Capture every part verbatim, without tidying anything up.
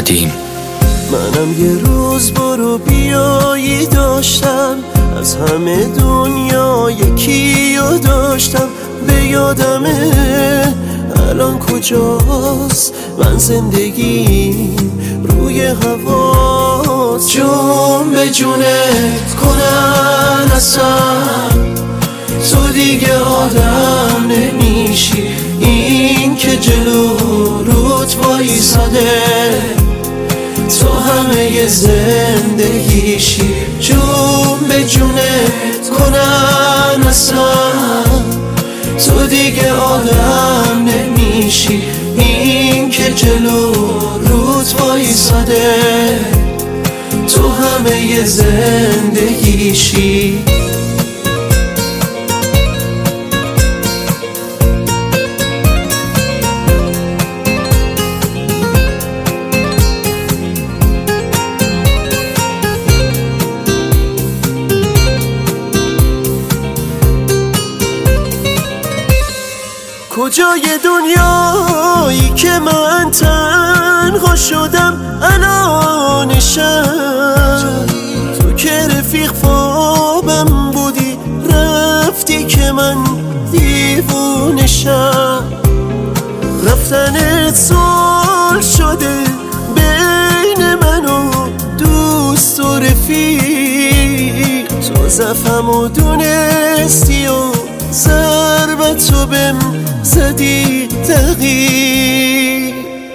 قدیم. منم یه روز برو بیایی داشتم، از همه دنیا یکی رو داشتم. به یادمه الان کجاست، من زندگی روی هواست. جون به جونت کنن اصلا تو دیگه آدم نمیشی، این که جلو روت وایساده تو همه زندگیشی. جون به جونت کنن اصلا تو دیگه آدم نمیشی، این که جلو روت وایساده تو همه زندگیشی. کجای دنیایی که من تنها شدم الانشم، تو که رفیق خوابم بودی رفتی که من دیوونشم. رفتنت صلح شده بین من و دوست و رفیق، تو زفمو دونستی و ضربتو بهم زدی دقیق.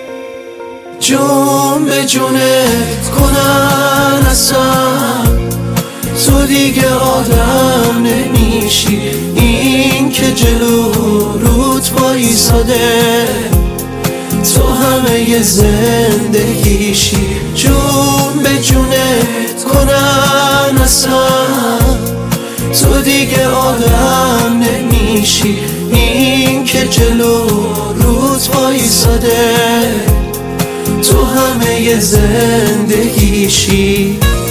جون به جونت کنن اصلا تو دیگه آدم نمیشی، این که جلو روت وایساده تو همه زندگیشی. جون به جونت کنن اصلا تو دیگه آدم نمیشی، این که جلو روت وایساده تو همه زندگیشی.